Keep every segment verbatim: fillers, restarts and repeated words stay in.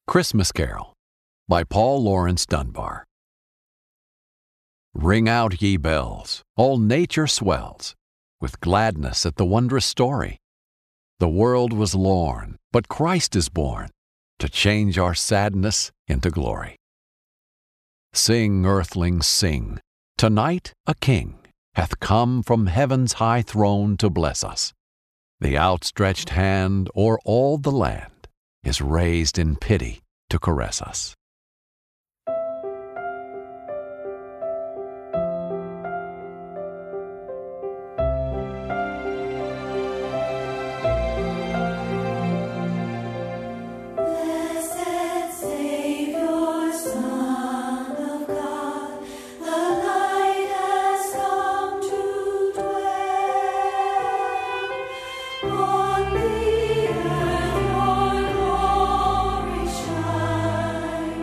Christmas Carol by Paul Laurence Dunbar. Ring out, ye bells, all nature swells with gladness at the wondrous story. The world was lorn, but Christ is born to change our sadness into glory. Sing, earthlings, sing, tonight a King hath come from heaven's high throne to bless us. The outstretched hand o'er all the land is raised in pity to caress us. On the earth your glory shines.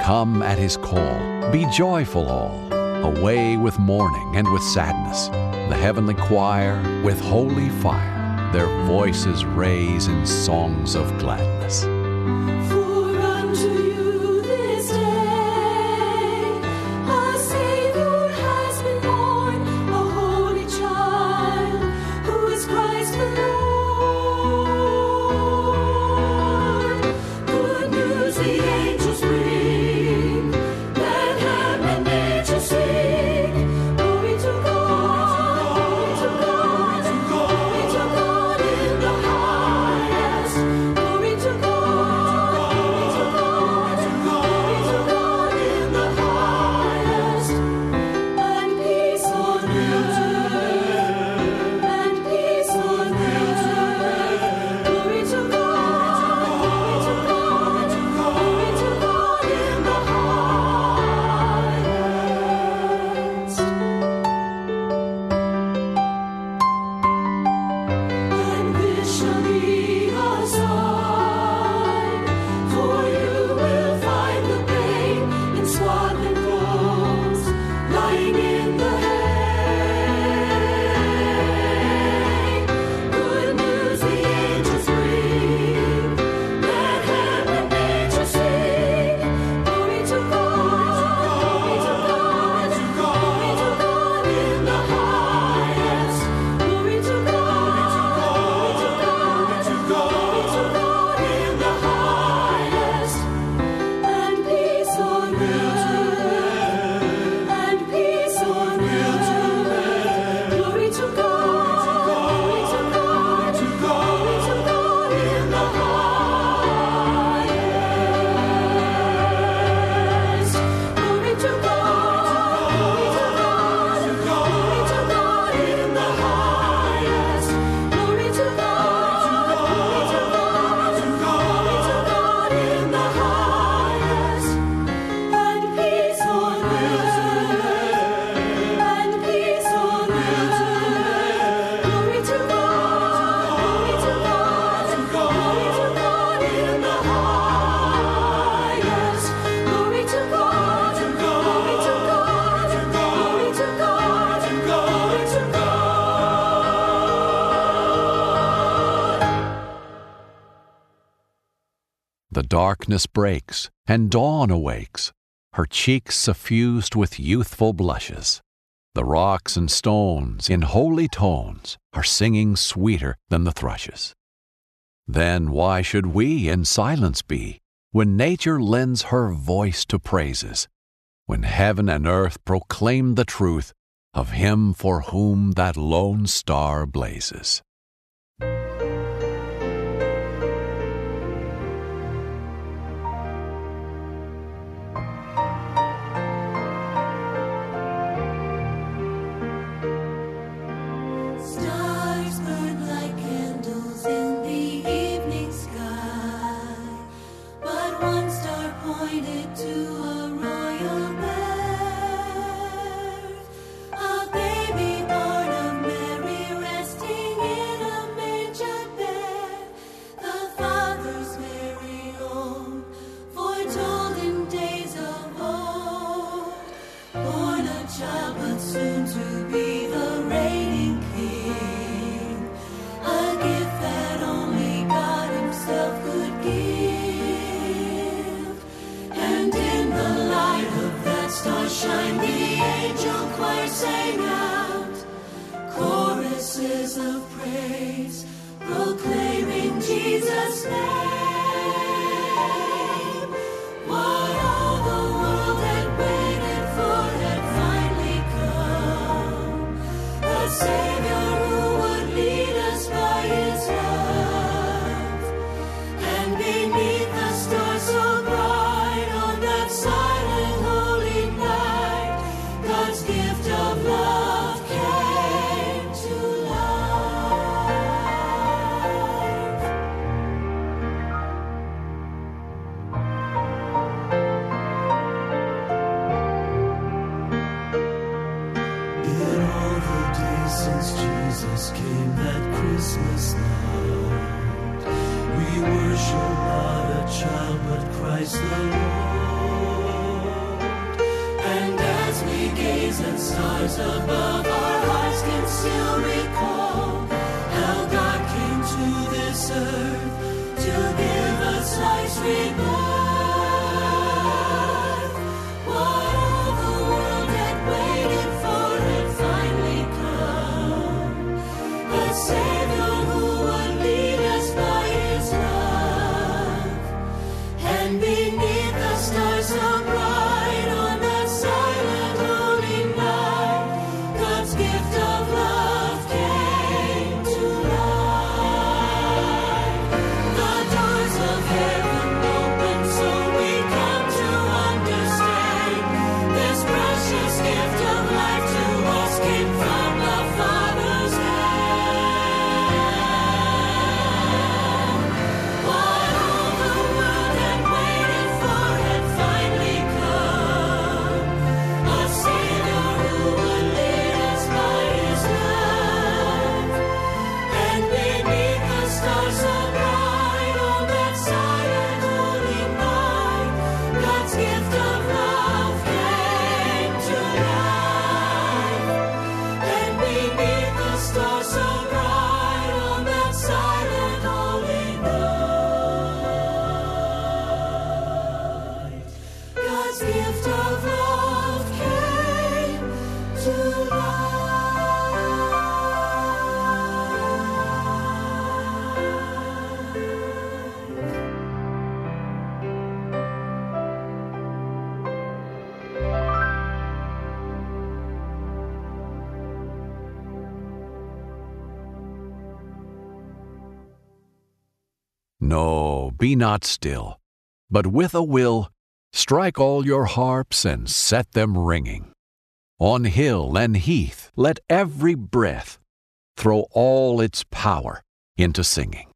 Come at his call, be joyful all, away with mourning and with sadness. The heavenly choir with holy fire their voices raise in songs of gladness. For unto you this day a Savior has been born, a holy child who is Christ the Lord. Good news the angels bring, let heaven and nature sing. Glory to God, glory to God, glory to God in the highest. Glory to God, glory to God, glory to God in the highest. And peace on earth, and peace on earth. Glory to God, glory to God, glory to God in the highest. And this shall be a sign, for you will find the babe in swaddling clothes, lying in the hay. Good news the angels bring, let heaven and nature sing. Glory to God, glory to God, glory to God in the highest. Glory to God, glory to God, glory to God in the highest. And peace on earth, and peace on earth. Glory to God, glory to God, glory to God in the highest. Glory to God, glory to God, glory to God in the highest. Glory to God, glory to God, glory to God in the highest. And peace on earth, and peace on earth. Glory to God, glory to God, glory to God in the highest. Glory to God, glory to God, glory to God, glory to God. The darkness breaks, and dawn awakes, her cheeks suffused with youthful blushes. The rocks and stones, in holy tones, are singing sweeter than the thrushes. Then why should we in silence be, when nature lends her voice to praises, when heaven and earth proclaim the truth of him for whom that lone star blazes? Stars burn like candles in the evening sky, but one star pointed to a royal birth, a baby born of Mary resting in a manger bed, the Father's very own, foretold in days of old, born a child but soon to be the reigning King, a gift that only God himself could give. And in the light of that starshine the angel choir sang out choruses of praise, proclaiming Jesus' name. What all the world had waited for had finally come, a Savior who would lead us by his love. And beneath the stars so bright on that silent holy night, God's gift of love came to life. In all the days since Jesus came that Christmas night, we worship not a child but Christ the Lord. we gaze at stars above, our hearts can still recall how God came to this earth to give us life's rebirth. What all the world had waited for had finally come, a Savior who would lead us by His love. And beneath the stars so bright on that silent holy night, God's gift of love came to light. The doors of heaven opened, so we come to understand this precious gift of life to us came from the Father's hand. What all the world had waited for had finally come, a Savior who would lead us by His love. And beneath the stars so bright on that silent holy night, God's gift of love came to life. And beneath the stars so bright on that silent holy night, God's gift of love came to No, be not still, but with a will strike all your harps and set them ringing. On hill and heath let every breath throw all its power into singing.